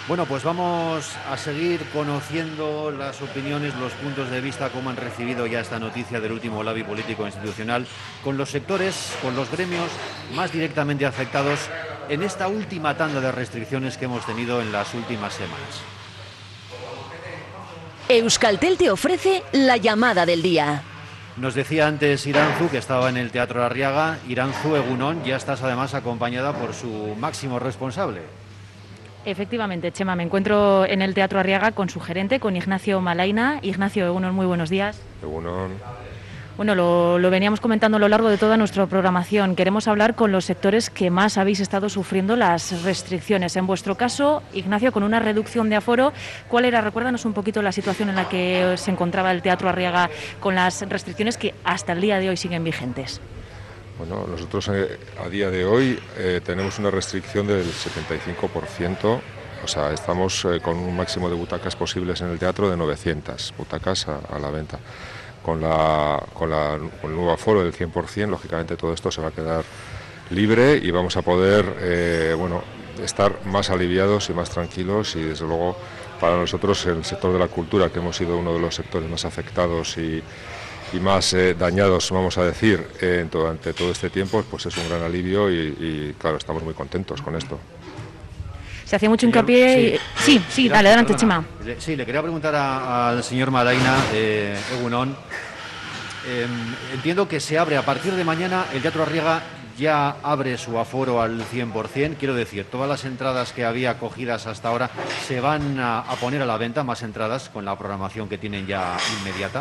Bueno, pues vamos a seguir conociendo las opiniones, los puntos de vista, cómo han recibido ya esta noticia del último labi político institucional, con los sectores, con los gremios más directamente afectados en esta última tanda de restricciones que hemos tenido en las últimas semanas. Euskaltel te ofrece la llamada del día. Nos decía antes Iranzu, que estaba en el Teatro Arriaga. Iranzu, egunon, ya estás además acompañada por su máximo responsable. Efectivamente, Chema, me encuentro en el Teatro Arriaga con su gerente, con Ignacio Malaina. Ignacio, egunon, muy buenos días. Egunon. Bueno, lo veníamos comentando a lo largo de toda nuestra programación. Queremos hablar con los sectores que más habéis estado sufriendo las restricciones. En vuestro caso, Ignacio, con una reducción de aforo, ¿cuál era? Recuérdanos un poquito la situación en la que se encontraba el Teatro Arriaga con las restricciones que hasta el día de hoy siguen vigentes. Bueno, nosotros a día de hoy tenemos una restricción del 75%, o sea, estamos con un máximo de butacas posibles en el teatro de 900 butacas a la venta. Con el nuevo aforo del 100%, lógicamente todo esto se va a quedar libre y vamos a poder estar más aliviados y más tranquilos, y desde luego para nosotros el sector de la cultura, que hemos sido uno de los sectores más afectados y más dañados, vamos a decir, durante todo este tiempo, pues es un gran alivio y claro, estamos muy contentos con esto. Se hacía mucho hincapié... Sí, dale, adelante, Chema. Sí, le quería preguntar al señor Malaina, egunon. Entiendo que se abre a partir de mañana, el Teatro Arriaga ya abre su aforo al 100%, quiero decir, todas las entradas que había cogidas hasta ahora se van a poner a la venta, más entradas con la programación que tienen ya inmediata.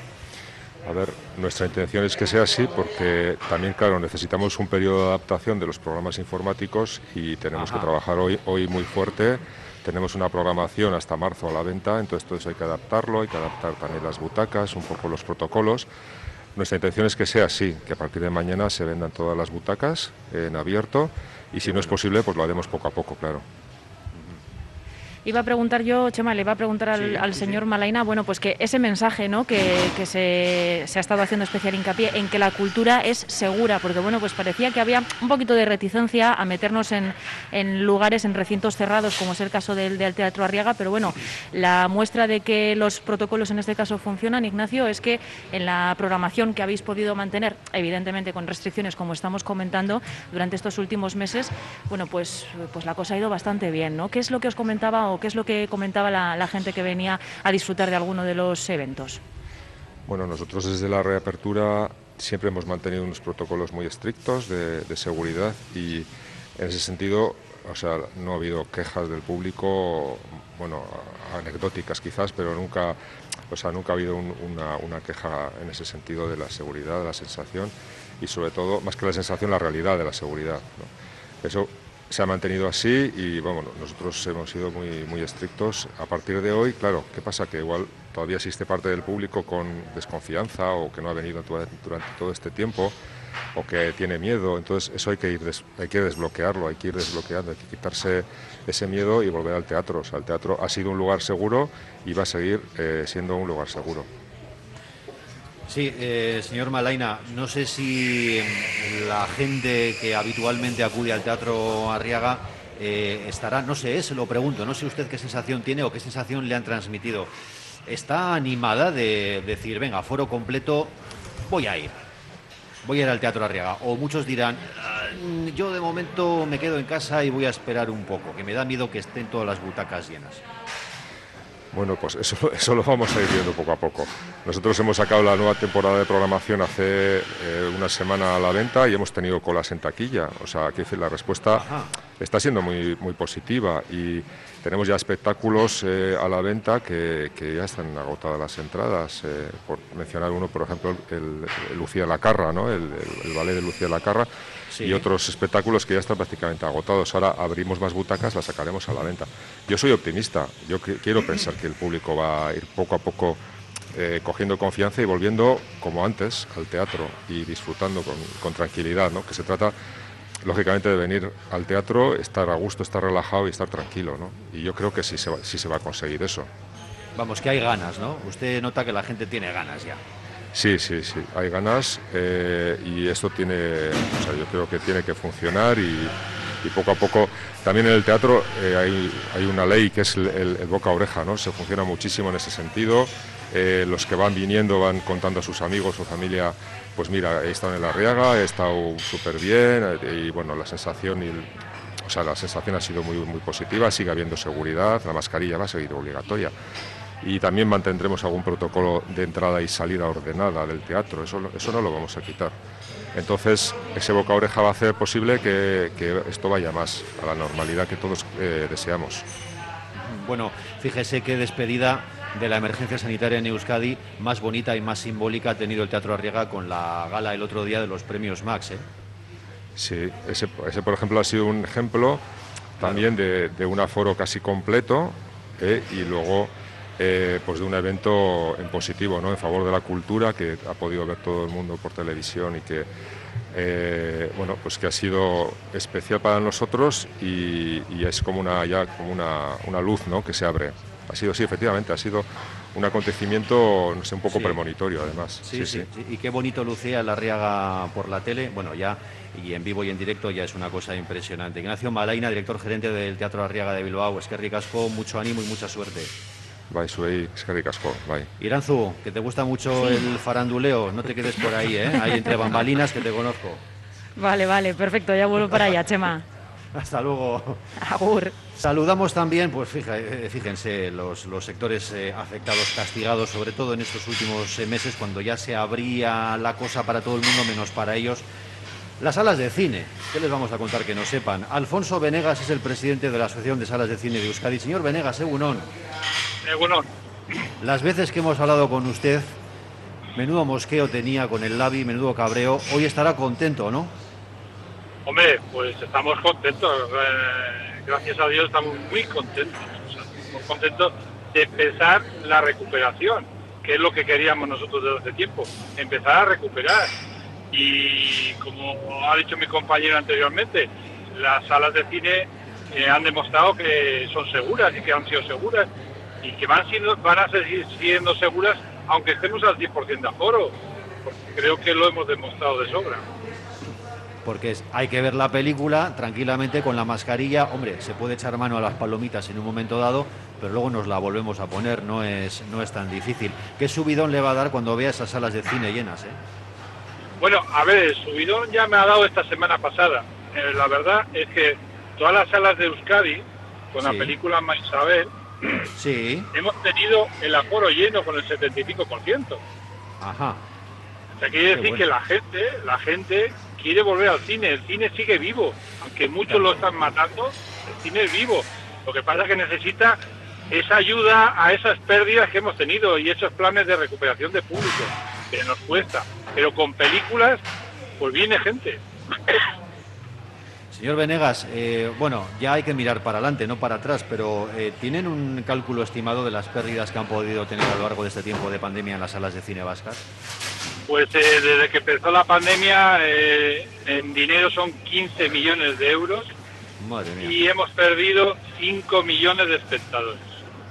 A ver, nuestra intención es que sea así porque también, claro, necesitamos un periodo de adaptación de los programas informáticos y tenemos que trabajar hoy muy fuerte. Tenemos una programación hasta marzo a la venta, entonces todo eso hay que adaptarlo, hay que adaptar también las butacas, un poco los protocolos. Nuestra intención es que sea así, que a partir de mañana se vendan todas las butacas en abierto y si no es posible, pues lo haremos poco a poco, claro. Iba a preguntar yo, Chema, le iba a preguntar al señor Malaina, bueno, pues que ese mensaje, ¿no?, que se ha estado haciendo especial hincapié en que la cultura es segura, porque bueno, pues parecía que había un poquito de reticencia a meternos en lugares, en recintos cerrados, como es el caso del Teatro Arriaga, pero bueno, la muestra de que los protocolos en este caso funcionan, Ignacio, es que en la programación que habéis podido mantener, evidentemente con restricciones como estamos comentando, durante estos últimos meses, bueno, pues la cosa ha ido bastante bien, ¿no? ¿Qué es lo que os comentaba o qué es lo que comentaba la gente que venía a disfrutar de alguno de los eventos? Bueno, nosotros desde la reapertura siempre hemos mantenido unos protocolos muy estrictos de seguridad y en ese sentido, o sea, no ha habido quejas del público, bueno, anecdóticas quizás, pero nunca ha habido una queja en ese sentido de la seguridad, de la sensación y sobre todo, más que la sensación, la realidad de la seguridad, ¿no? Eso se ha mantenido así y bueno, nosotros hemos sido muy estrictos. A partir de hoy, claro, ¿qué pasa? Que igual todavía existe parte del público con desconfianza o que no ha venido durante todo este tiempo o que tiene miedo, entonces eso hay que desbloquearlo, hay que ir desbloqueando, hay que quitarse ese miedo y volver al teatro. O sea, el teatro ha sido un lugar seguro y va a seguir siendo un lugar seguro. Sí, señor Malaina, no sé si la gente que habitualmente acude al Teatro Arriaga estará, no sé, se lo pregunto, no sé usted qué sensación tiene o qué sensación le han transmitido. ¿Está animada de decir, venga, aforo completo, voy a ir al Teatro Arriaga? O muchos dirán, yo de momento me quedo en casa y voy a esperar un poco, que me da miedo que estén todas las butacas llenas. Bueno, pues eso lo vamos a ir viendo poco a poco. Nosotros hemos sacado la nueva temporada de programación hace una semana a la venta y hemos tenido colas en taquilla. O sea, que la respuesta está siendo muy positiva y tenemos ya espectáculos a la venta que ya están agotadas las entradas. Por mencionar uno, por ejemplo, el Lucía la Carra, ¿no? El ballet de Lucía la Carra. Sí. Y otros espectáculos que ya están prácticamente agotados. Ahora abrimos más butacas, las sacaremos a la venta. Yo soy optimista, yo quiero pensar que el público va a ir poco a poco cogiendo confianza y volviendo como antes al teatro y disfrutando con tranquilidad, ¿no? Que se trata, lógicamente, de venir al teatro, estar a gusto, estar relajado y estar tranquilo, ¿no? Y yo creo que sí se va a conseguir eso. Vamos, que hay ganas, ¿no? Usted nota que la gente tiene ganas ya. Sí, hay ganas y esto yo creo que tiene que funcionar y Y poco a poco, también en el teatro hay una ley que es el boca a oreja, ¿no? Se funciona muchísimo en ese sentido. Los que van viniendo van contando a sus amigos o familia, pues mira, he estado en la Arriaga, he estado súper bien, y bueno, la sensación la sensación ha sido muy positiva, sigue habiendo seguridad, la mascarilla va a seguir obligatoria. Y también mantendremos algún protocolo de entrada y salida ordenada del teatro, eso no lo vamos a quitar. Entonces, ese boca a oreja va a hacer posible que esto vaya más a la normalidad que todos deseamos. Bueno, fíjese qué despedida de la emergencia sanitaria en Euskadi más bonita y más simbólica ha tenido el Teatro Arriaga con la gala el otro día de los premios Max, ¿eh? Sí, ese por ejemplo ha sido un ejemplo también de un aforo casi completo, y luego pues de un evento en positivo, ¿no? En favor de la cultura, que ha podido ver todo el mundo por televisión y que pues que ha sido especial para nosotros y es como una luz, ¿no? Que se abre. Ha sido, sí, efectivamente, ha sido un acontecimiento, no sé, un poco premonitorio, además. Sí. Y qué bonito lucía la Arriaga por la tele, bueno, ya, y en vivo y en directo ya es una cosa impresionante. Ignacio Malaina, director gerente del Teatro Arriaga de Bilbao, eskerrik asko, mucho ánimo y mucha suerte. Bai, zuei, eskerrik asko, bai. Iranzu, que te gusta mucho el faranduleo, no te quedes por ahí, ahí entre bambalinas, que te conozco. Vale, perfecto, ya vuelvo para allá, Chema. Hasta luego. Agur. Saludamos también, pues fíjense, los sectores afectados, castigados, sobre todo en estos últimos meses, cuando ya se abría la cosa para todo el mundo, menos para ellos. Las salas de cine, ¿qué les vamos a contar que no sepan? Alfonso Venegas es el presidente de la Asociación de Salas de Cine de Euskadi. Señor Venegas, egunon. Egunon. Las veces que hemos hablado con usted, menudo mosqueo tenía con el Labi, menudo cabreo. Hoy estará contento, ¿no? Hombre, pues estamos contentos. Gracias a Dios estamos muy contentos. Muy contentos de empezar la recuperación, que es lo que queríamos nosotros desde hace tiempo. Empezar a recuperar. Y como ha dicho mi compañero anteriormente, las salas de cine han demostrado que son seguras y que han sido seguras y que van a seguir siendo seguras aunque estemos al 100% de aforo, porque creo que lo hemos demostrado de sobra. Porque hay que ver la película tranquilamente con la mascarilla. Hombre, se puede echar mano a las palomitas en un momento dado, pero luego nos la volvemos a poner, no es tan difícil. ¿Qué subidón le va a dar cuando vea esas salas de cine llenas, Bueno, a ver, el subidón ya me ha dado esta semana pasada. La verdad es que todas las salas de Euskadi, con la película Maisabel, hemos tenido el aforo lleno con el 75%. Ajá. O sea, quiere decir que la gente quiere volver al cine. El cine sigue vivo, aunque muchos lo están matando, el cine es vivo. Lo que pasa es que necesita esa ayuda a esas pérdidas que hemos tenido y esos planes de recuperación de público, que nos cuesta. Pero con películas, pues viene gente. Señor Venegas, bueno, ya hay que mirar para adelante, no para atrás, pero ¿tienen un cálculo estimado de las pérdidas que han podido tener a lo largo de este tiempo de pandemia en las salas de cine vascas? Pues desde que empezó la pandemia, en dinero son 15 millones de euros. Madre mía. Y hemos perdido 5 millones de espectadores.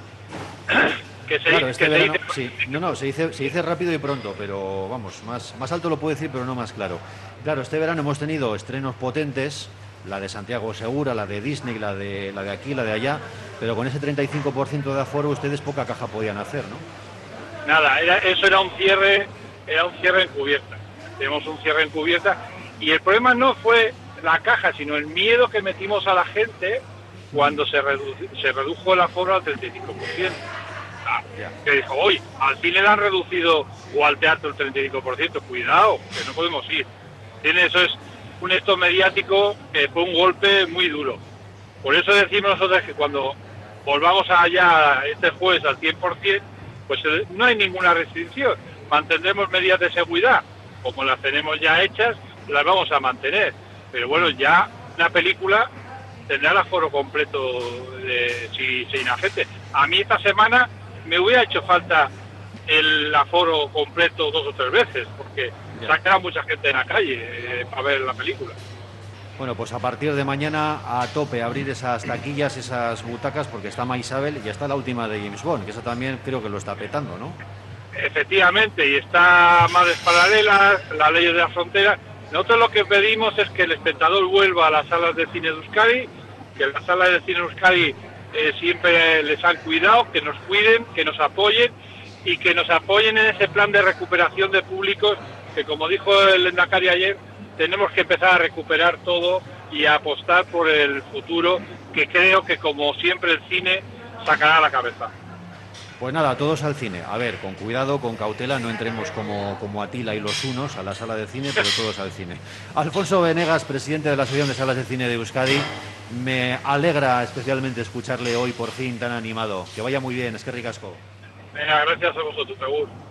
Se dice rápido y pronto, pero vamos, más alto lo puedo decir, pero no más claro. Claro, este verano hemos tenido estrenos potentes, la de Santiago Segura, la de Disney, la de aquí, la de allá, pero con ese 35% de aforo ustedes poca caja podían hacer, ¿no? Nada, eso era un cierre encubierta. Tenemos un cierre encubierta y el problema no fue la caja, sino el miedo que metimos a la gente cuando se redujo el aforo al 35%. Que dijo, hoy al cine le han reducido o al teatro el 35%, cuidado, que no podemos ir. Eso es un hecho mediático que fue un golpe muy duro. Por eso decimos nosotros que cuando volvamos allá este jueves al 100%, pues no hay ninguna restricción. Mantendremos medidas de seguridad, como las tenemos ya hechas, las vamos a mantener. Pero bueno, ya la película tendrá el aforo completo sin afecte. A mí esta semana me hubiera hecho falta el aforo completo 2 o 3 veces, porque se ha quedado mucha gente en la calle para ver la película. Bueno, pues a partir de mañana a tope, abrir esas taquillas, esas butacas, porque está Maisabel y está la última de James Bond, que esa también creo que lo está petando, ¿no? Efectivamente, y está Madres Paralelas, La Ley de la Frontera, Nosotros lo que pedimos es que el espectador vuelva a las salas de cine de Euskadi, que las salas de cine de Euskadi siempre les han cuidado, que nos cuiden, que nos apoyen y que nos apoyen en ese plan de recuperación de públicos que, como dijo el Lehendakari ayer, tenemos que empezar a recuperar todo y a apostar por el futuro, que creo que, como siempre, el cine sacará la cabeza. Pues nada, todos al cine. A ver, con cuidado, con cautela, no entremos como Atila y los unos a la sala de cine, pero todos al cine. Alfonso Venegas, presidente de la Asociación de Salas de Cine de Euskadi, me alegra especialmente escucharle hoy por fin tan animado. Que vaya muy bien, eskerrik asko. Venga, gracias a vosotros, Agur.